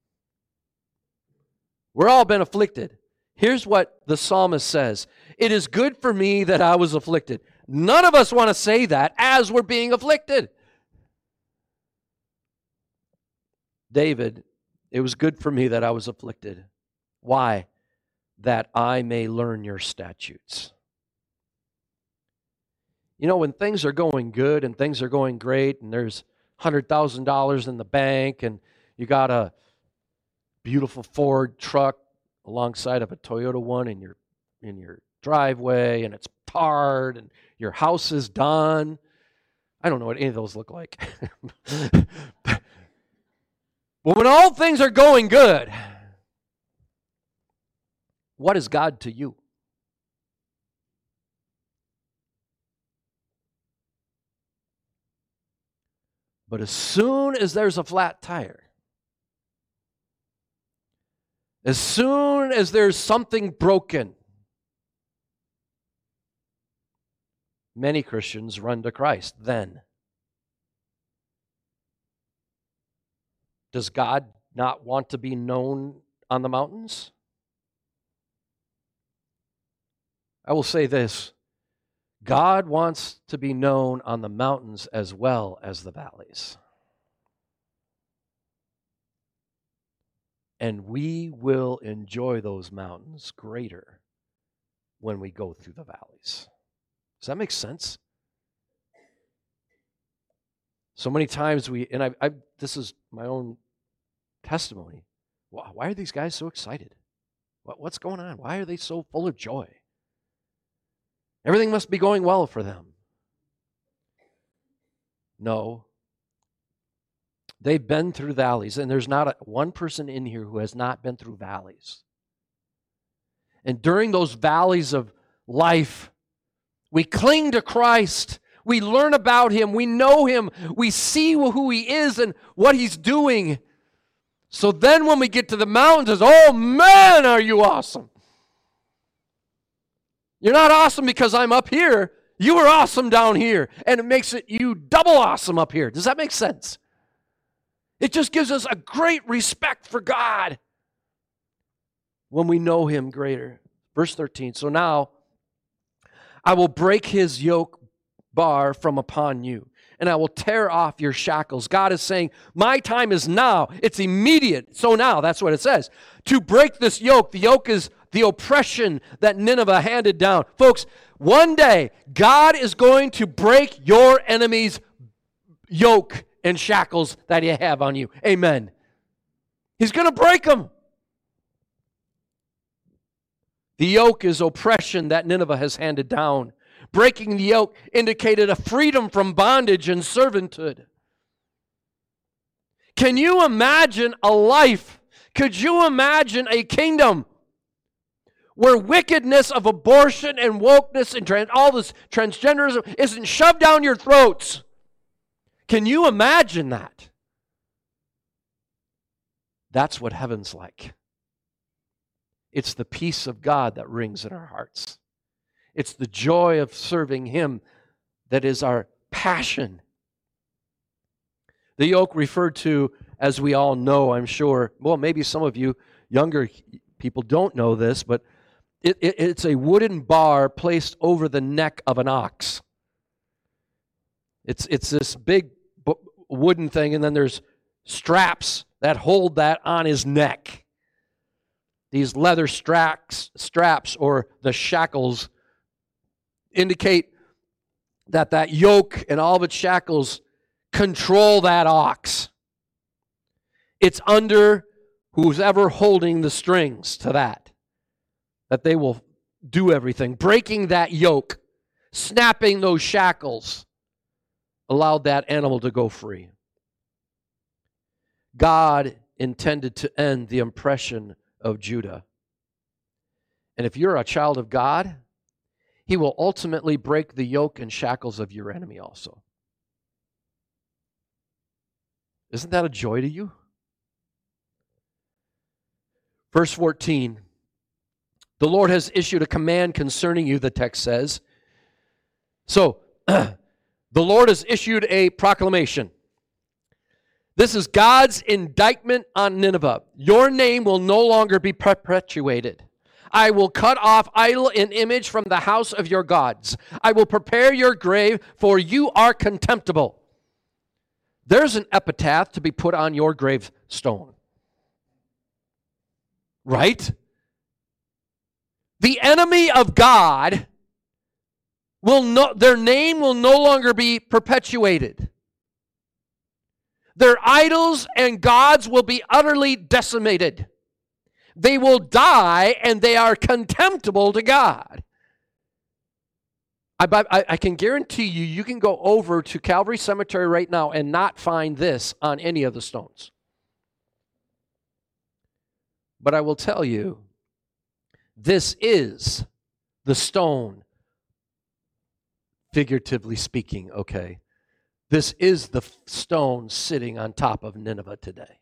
We're all been afflicted. Here's what the psalmist says: it is good for me that I was afflicted. None of us want to say that as we're being afflicted. David, it was good for me that I was afflicted. Why? That I may learn your statutes. You know, when things are going good and things are going great and there's $100,000 in the bank and you got a beautiful Ford truck alongside of a Toyota one in your driveway, and it's tarred and your house is done. I don't know what any of those look like. But when all things are going good, what is God to you? But as soon as there's a flat tire, as soon as there's something broken, many Christians run to Christ then. Does God not want to be known on the mountains? I will say this: God wants to be known on the mountains as well as the valleys. And we will enjoy those mountains greater when we go through the valleys. Does that make sense? So many times this is my own testimony. Why are these guys so excited? What's going on? Why are they so full of joy? Everything must be going well for them. No. They've been through valleys, and there's not one person in here who has not been through valleys. And during those valleys of life, we cling to Christ. We learn about Him. We know Him. We see who He is and what He's doing. So then when we get to the mountains, oh man, are you awesome. You're not awesome because I'm up here. You were awesome down here. And it makes it you double awesome up here. Does that make sense? It just gives us a great respect for God when we know Him greater. Verse 13, so now I will break His yoke bar from upon you, and I will tear off your shackles. God is saying, my time is now. It's immediate. So now, that's what it says. To break this yoke, the yoke is the oppression that Nineveh handed down. Folks, one day, God is going to break your enemy's yoke and shackles that you have on you. Amen. He's going to break them. The yoke is oppression that Nineveh has handed down. Breaking the yoke indicated a freedom from bondage and servanthood. Can you imagine a life? Could you imagine a kingdom where wickedness of abortion and wokeness and all this transgenderism isn't shoved down your throats? Can you imagine that? That's what heaven's like. It's the peace of God that rings in our hearts. It's the joy of serving Him that is our passion. The yoke referred to, as we all know, I'm sure, well, maybe some of you younger people don't know this, but it's a wooden bar placed over the neck of an ox. It's this big wooden thing, and then there's straps that hold that on his neck. These leather straps or the shackles indicate that yoke and all of its shackles control that ox. It's under who's ever holding the strings to that they will do everything. Breaking that yoke, snapping those shackles, allowed that animal to go free. God intended to end the oppression of Judah. And if you're a child of God, He will ultimately break the yoke and shackles of your enemy also. Isn't that a joy to you? Verse 14, the Lord has issued a command concerning you, the text says. So, the Lord has issued a proclamation. This is God's indictment on Nineveh. Your name will no longer be perpetuated. I will cut off idol and image from the house of your gods. I will prepare your grave, for you are contemptible. There's an epitaph to be put on your gravestone. Right? The enemy of God their name will no longer be perpetuated. Their idols and gods will be utterly decimated. They will die, and they are contemptible to God. I can guarantee you can go over to Calvary Cemetery right now and not find this on any of the stones. But I will tell you, this is the stone, figuratively speaking, okay? This is the stone sitting on top of Nineveh today.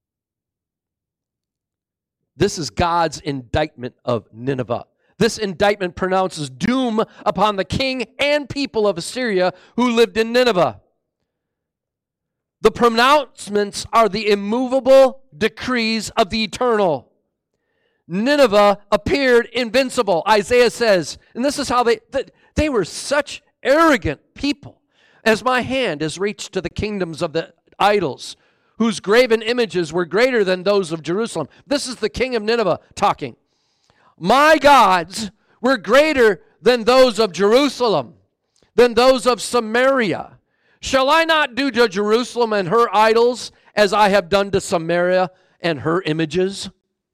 This is God's indictment of Nineveh. This indictment pronounces doom upon the king and people of Assyria who lived in Nineveh. The pronouncements are the immovable decrees of the eternal. Nineveh appeared invincible, Isaiah says. And this is how they were such arrogant people. As my hand has reached to the kingdoms of the idols, whose graven images were greater than those of Jerusalem. This is the king of Nineveh talking. My gods were greater than those of Jerusalem, than those of Samaria. Shall I not do to Jerusalem and her idols as I have done to Samaria and her images?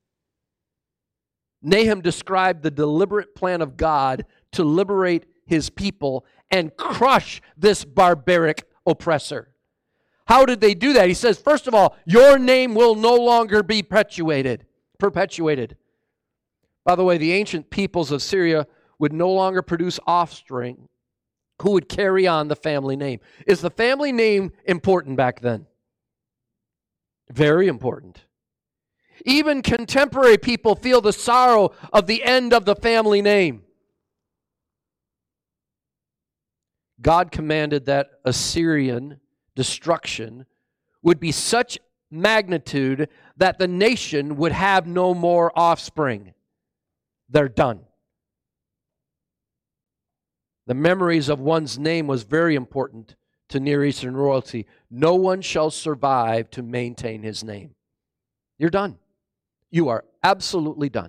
Nahum described the deliberate plan of God to liberate His people and crush this barbaric oppressor. How did they do that? He says, first of all, your name will no longer be perpetuated. By the way, the ancient peoples of Syria would no longer produce offspring who would carry on the family name. Is the family name important back then? Very important. Even contemporary people feel the sorrow of the end of the family name. God commanded that Assyrian destruction would be such magnitude that the nation would have no more offspring. They're done. The memories of one's name was very important to Near Eastern royalty. No one shall survive to maintain his name. You're done. You are absolutely done.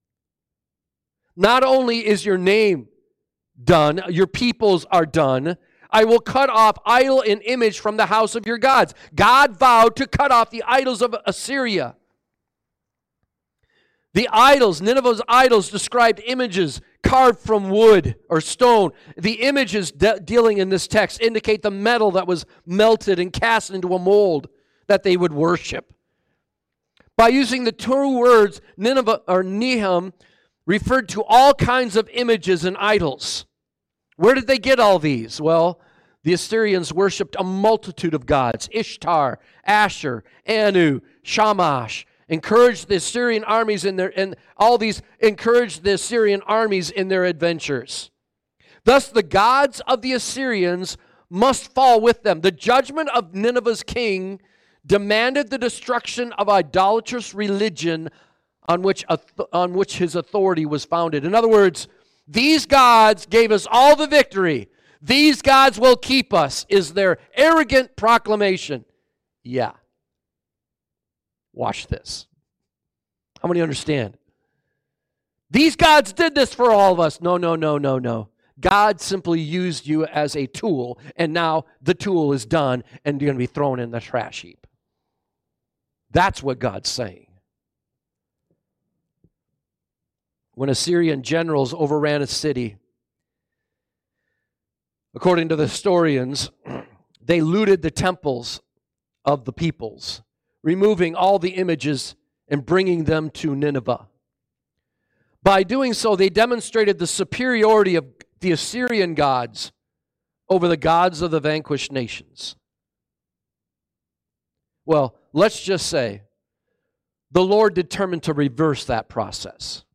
Not only is your name done, your peoples are done. I will cut off idol and image from the house of your gods. God vowed to cut off the idols of Assyria. The idols, Nineveh's idols described images carved from wood or stone. The images dealing in this text indicate the metal that was melted and cast into a mold that they would worship. By using the two words, Nineveh or Nehum referred to all kinds of images and idols. Where did they get all these? Well, the Assyrians worshipped a multitude of gods: Ishtar, Asher, Anu, Shamash. Encouraged the Assyrian armies in their adventures. Thus, the gods of the Assyrians must fall with them. The judgment of Nineveh's king demanded the destruction of idolatrous religion on which his authority was founded. In other words, these gods gave us all the victory. These gods will keep us, is their arrogant proclamation. Yeah. Watch this. How many understand? These gods did this for all of us. No. God simply used you as a tool, and now the tool is done, and you're going to be thrown in the trash heap. That's what God's saying. When Assyrian generals overran a city, according to the historians, they looted the temples of the peoples, removing all the images and bringing them to Nineveh. By doing so, they demonstrated the superiority of the Assyrian gods over the gods of the vanquished nations. Well, let's just say the Lord determined to reverse that process.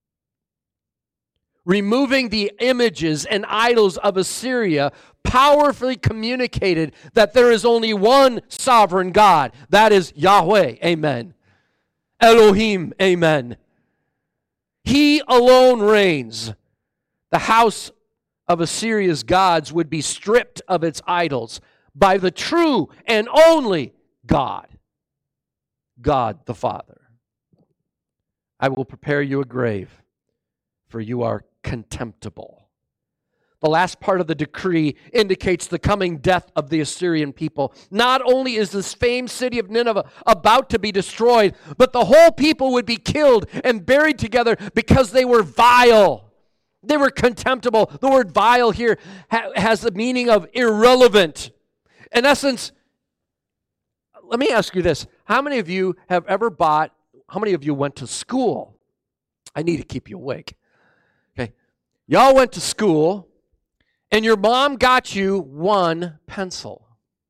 Removing the images and idols of Assyria powerfully communicated that there is only one sovereign God. That is Yahweh. Amen. Elohim. Amen. He alone reigns. The house of Assyria's gods would be stripped of its idols by the true and only God, God the Father. I will prepare you a grave, for you are contemptible. The last part of the decree indicates the coming death of the Assyrian people. Not only is this famed city of Nineveh about to be destroyed, but the whole people would be killed and buried together because they were vile. They were contemptible. The word vile here has the meaning of irrelevant. In essence, let me ask you this. How many of you went to school? I need to keep you awake. Okay. Y'all went to school, and your mom got you one pencil.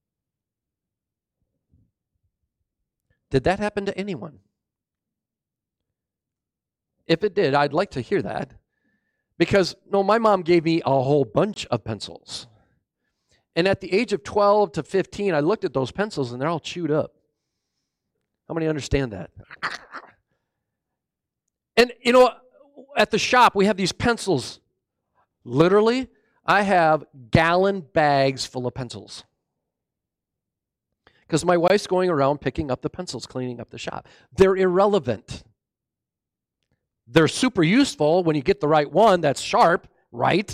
Did that happen to anyone? If it did, I'd like to hear that. Because, no, my mom gave me a whole bunch of pencils. And at the age of 12 to 15, I looked at those pencils, and they're all chewed up. How many understand that? And, at the shop, we have these pencils. Literally, I have gallon bags full of pencils. Because my wife's going around picking up the pencils, cleaning up the shop. They're irrelevant. They're super useful when you get the right one that's sharp, right?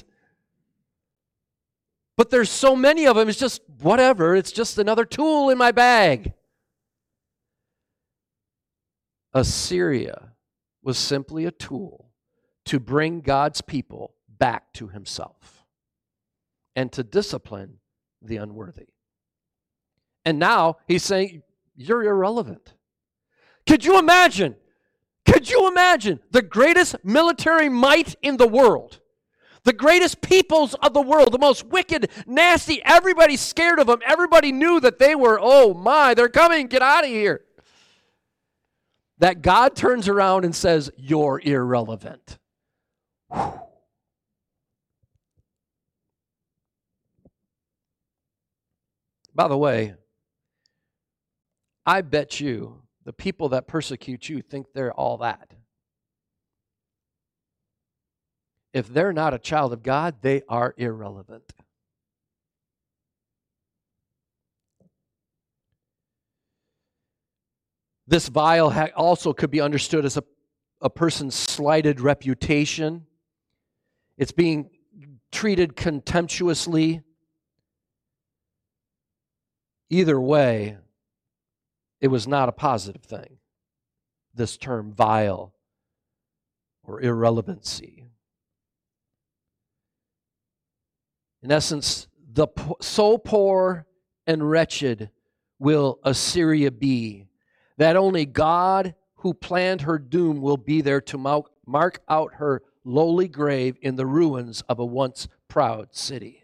But there's so many of them, it's just whatever. It's just another tool in my bag. Assyria was simply a tool to bring God's people back to himself and to discipline the unworthy. And now he's saying, you're irrelevant. Could you imagine the greatest military might in the world, the greatest peoples of the world, the most wicked, nasty, everybody's scared of them, everybody knew that they were, oh my, they're coming, get out of here. That God turns around and says, you're irrelevant. Whew. By the way, I bet you the people that persecute you think they're all that. If they're not a child of God, they are irrelevant. This vile also could be understood as a person's slighted reputation. It's being treated contemptuously. Either way, it was not a positive thing. This term, vile, or irrelevancy. In essence, so poor and wretched will Assyria be that only God who planned her doom will be there to mark out her lowly grave in the ruins of a once proud city.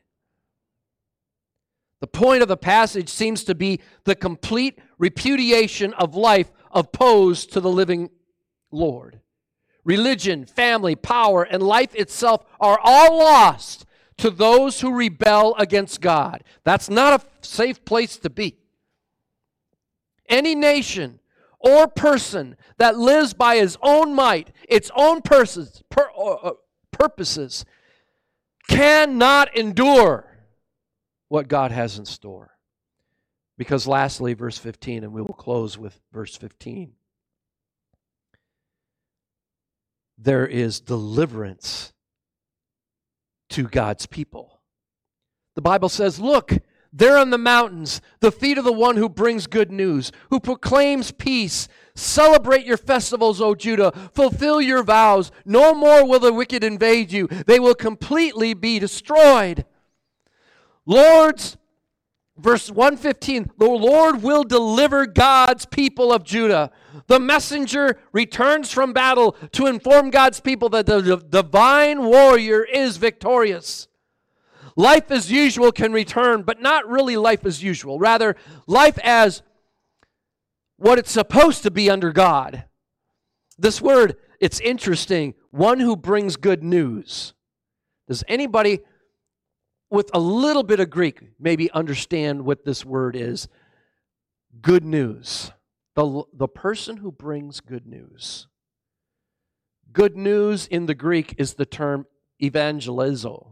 The point of the passage seems to be the complete repudiation of life opposed to the living Lord. Religion, family, power, and life itself are all lost to those who rebel against God. That's not a safe place to be. Any nation or person that lives by his own might, its own purposes, cannot endure what God has in store. Because lastly, verse 15, and we will close with verse 15. There is deliverance to God's people. The Bible says, look, there on the mountains, the feet of the one who brings good news, who proclaims peace. Celebrate your festivals, O Judah. Fulfill your vows. No more will the wicked invade you. They will completely be destroyed. Verse 115, the Lord will deliver God's people of Judah. The messenger returns from battle to inform God's people that the divine warrior is victorious. Life as usual can return, but not really life as usual. Rather, life as what it's supposed to be under God. This word, it's interesting. One who brings good news. Does anybody with a little bit of Greek maybe understand what this word is? Good news. The person who brings good news. Good news in the Greek is the term evangelizo.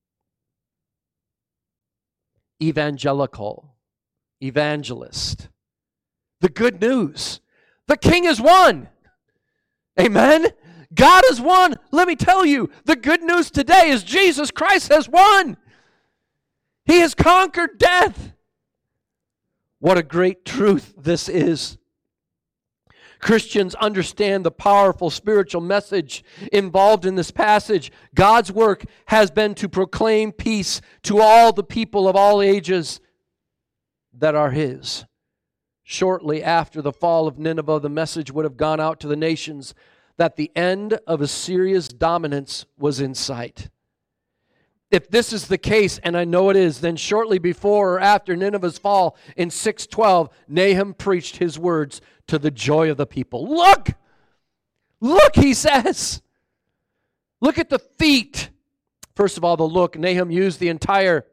Evangelical. Evangelist. The good news. The king has won. Amen? God has won. Let me tell you, the good news today is Jesus Christ has won. He has conquered death. What a great truth this is. Christians understand the powerful spiritual message involved in this passage. God's work has been to proclaim peace to all the people of all ages that are His. Shortly after the fall of Nineveh, the message would have gone out to the nations that the end of Assyria's dominance was in sight. If this is the case, and I know it is, then shortly before or after Nineveh's fall in 612, Nahum preached his words to the joy of the people. Look! Look, he says. Look at the feet. First of all, the look. Nahum used the entire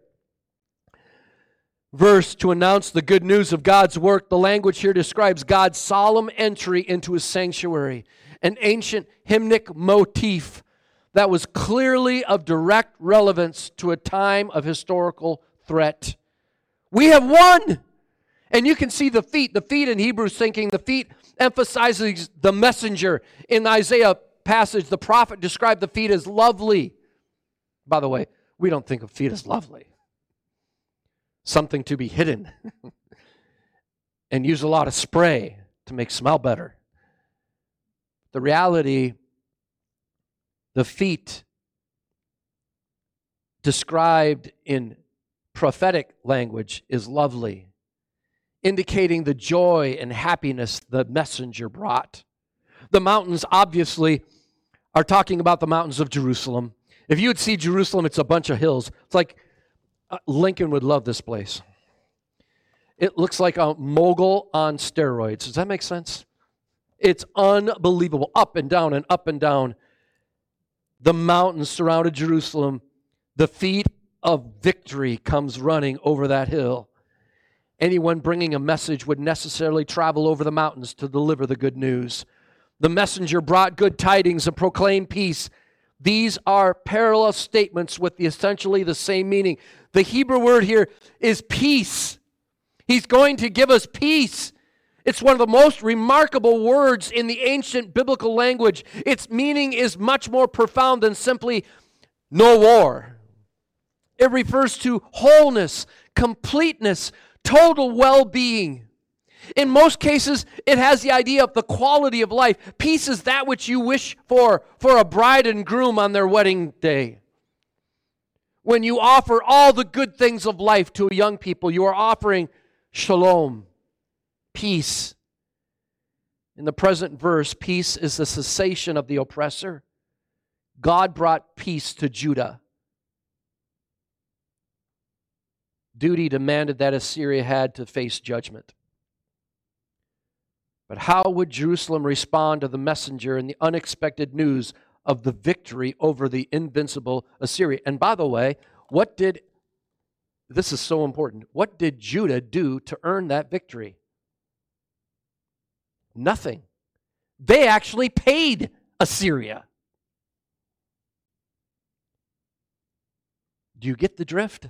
verse to announce the good news of God's work. The language here describes God's solemn entry into His sanctuary, an ancient hymnic motif that was clearly of direct relevance to a time of historical threat. We have won! And you can see the feet. The feet in Hebrews thinking, the feet emphasizes the messenger. In the Isaiah passage, the prophet described the feet as lovely. By the way, we don't think of feet as lovely. Something to be hidden. And use a lot of spray to make smell better. The reality, the feet described in prophetic language is lovely, indicating the joy and happiness the messenger brought. The mountains obviously are talking about the mountains of Jerusalem. If you would see Jerusalem, it's a bunch of hills. It's like Lincoln would love this place. It looks like a mogul on steroids. Does that make sense? It's unbelievable. Up and down and up and down. The mountains surrounded Jerusalem. The feet of victory comes running over that hill. Anyone bringing a message would necessarily travel over the mountains to deliver the good news. The messenger brought good tidings and proclaimed peace. These are parallel statements with essentially the same meaning. The Hebrew word here is peace. He's going to give us peace. It's one of the most remarkable words in the ancient biblical language. Its meaning is much more profound than simply no war. It refers to wholeness, completeness, total well-being. In most cases, it has the idea of the quality of life. Peace is that which you wish for a bride and groom on their wedding day. When you offer all the good things of life to young people, you are offering shalom, peace. In the present verse, peace is the cessation of the oppressor. God brought peace to Judah. Duty demanded that Assyria had to face judgment. But how would Jerusalem respond to the messenger and the unexpected news of the victory over the invincible Assyria? And by the way, this is so important, what did Judah do to earn that victory? Nothing. They actually paid Assyria. Do you get the drift?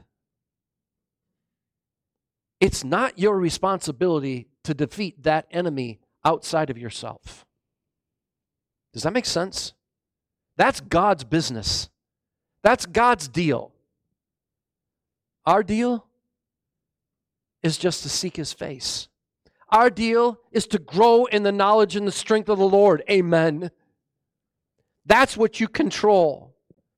It's not your responsibility to defeat that enemy outside of yourself. Does that make sense? That's God's business. That's God's deal. Our deal is just to seek His face. Our deal is to grow in the knowledge and the strength of the Lord. Amen. That's what you control.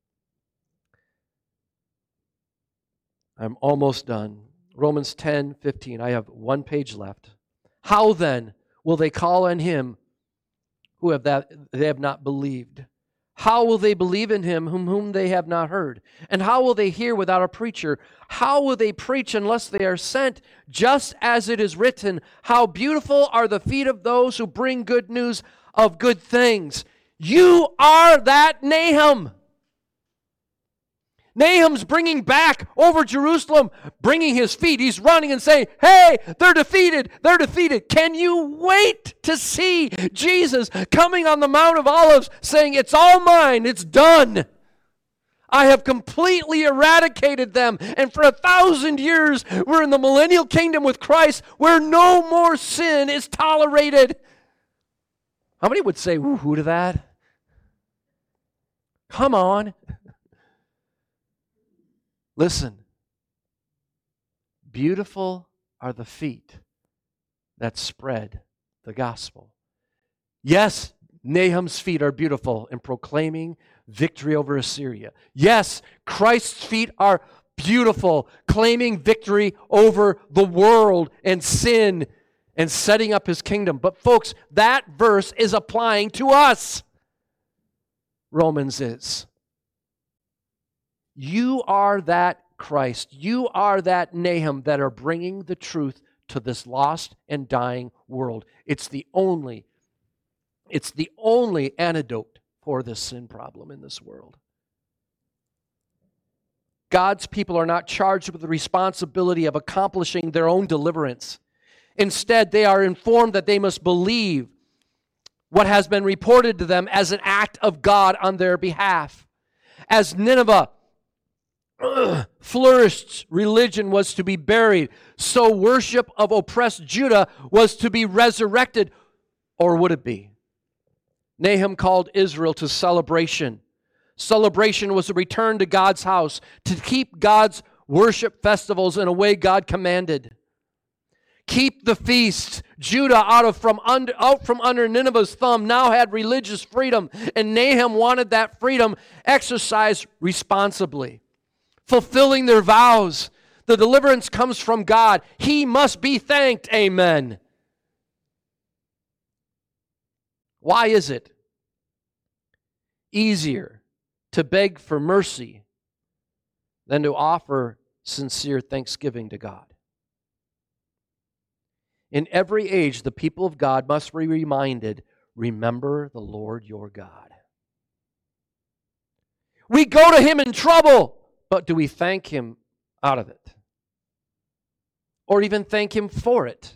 I'm almost done. Romans 10:15. I have one page left. How then will they call on Him who they have not believed? How will they believe in Him whom they have not heard? And how will they hear without a preacher? How will they preach unless they are sent? Just as it is written, how beautiful are the feet of those who bring good news of good things. You are that Nahum. Nahum's bringing back over Jerusalem, bringing his feet. He's running and saying, hey, they're defeated. They're defeated. Can you wait to see Jesus coming on the Mount of Olives saying, it's all mine, it's done. I have completely eradicated them. And for 1,000 years, we're in the millennial kingdom with Christ where no more sin is tolerated. How many would say woo-hoo to that? Come on. Listen, beautiful are the feet that spread the gospel. Yes, Nahum's feet are beautiful in proclaiming victory over Assyria. Yes, Christ's feet are beautiful, claiming victory over the world and sin and setting up His kingdom. But folks, that verse is applying to us. Romans is. You are that Christ. You are that Nahum that are bringing the truth to this lost and dying world. It's the only antidote for this sin problem in this world. God's people are not charged with the responsibility of accomplishing their own deliverance. Instead, they are informed that they must believe what has been reported to them as an act of God on their behalf. As Nineveh flourished, religion was to be buried. So worship of oppressed Judah was to be resurrected. Or would it be? Nahum called Israel to celebration. Celebration was a return to God's house, to keep God's worship festivals in a way God commanded. Keep the feasts. Judah, out from under Nineveh's thumb, now had religious freedom, and Nahum wanted that freedom exercised responsibly. Fulfilling their vows. The deliverance comes from God. He must be thanked. Amen. Why is it easier to beg for mercy than to offer sincere thanksgiving to God? In every age, the people of God must be reminded, remember the Lord your God. We go to Him in trouble. But do we thank Him out of it? Or even thank Him for it?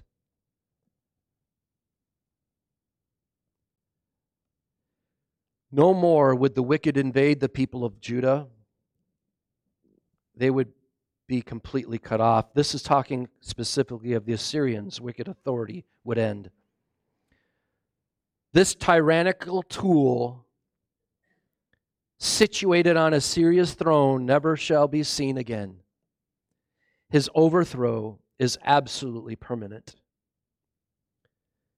No more would the wicked invade the people of Judah. They would be completely cut off. This is talking specifically of the Assyrians' wicked authority would end. This tyrannical tool situated on Assyria's throne never shall be seen again. His overthrow is absolutely permanent.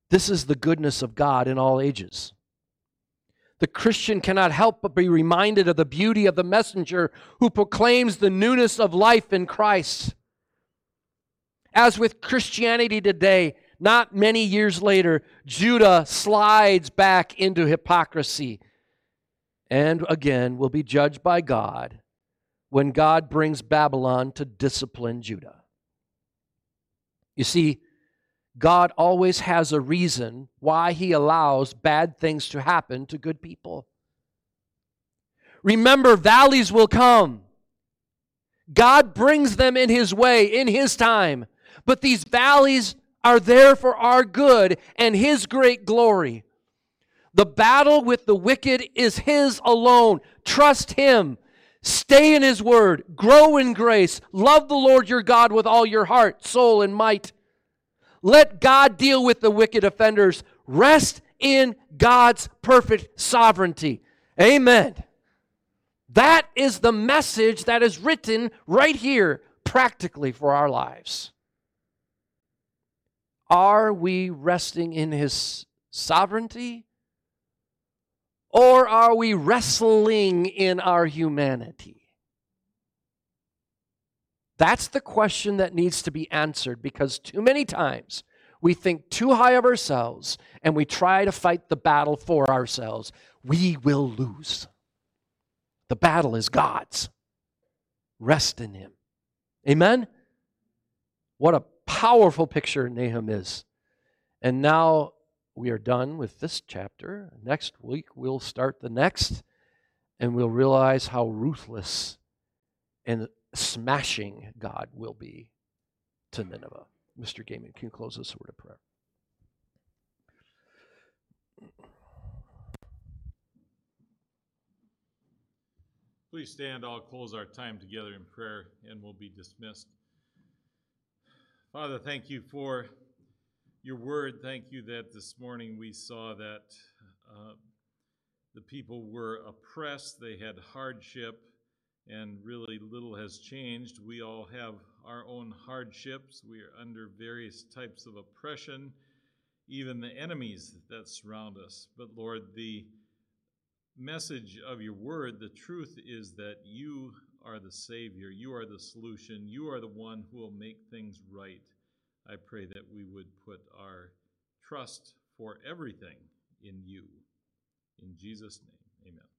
This is the goodness of God in all ages. The Christian cannot help but be reminded of the beauty of the messenger who proclaims the newness of life in Christ. As with Christianity today, not many years later, Judah slides back into hypocrisy and again will be judged by God when God brings Babylon to discipline Judah. You see, God always has a reason why He allows bad things to happen to good people. Remember, valleys will come. God brings them in His way, in His time. But these valleys are there for our good and His great glory. The battle with the wicked is His alone. Trust Him. Stay in His word. Grow in grace. Love the Lord your God with all your heart, soul, and might. Let God deal with the wicked offenders. Rest in God's perfect sovereignty. Amen. That is the message that is written right here practically for our lives. Are we resting in His sovereignty? Or are we wrestling in our humanity? That's the question that needs to be answered, because too many times we think too high of ourselves and we try to fight the battle for ourselves. We will lose. The battle is God's. Rest in Him. Amen? What a powerful picture Nahum is. And now we are done with this chapter. Next week we'll start the next, and we'll realize how ruthless and smashing God will be to Nineveh. Mr. Gaiman, can you close this word of prayer? Please stand. I'll close our time together in prayer and we'll be dismissed. Father, thank you for your word. Thank you that this morning we saw that the people were oppressed. They had hardship, and really little has changed. We all have our own hardships. We are under various types of oppression, even the enemies that surround us. But Lord, the message of your word, the truth is that you are the Savior. You are the solution. You are the one who will make things right. I pray that we would put our trust for everything in you. In Jesus' name, amen.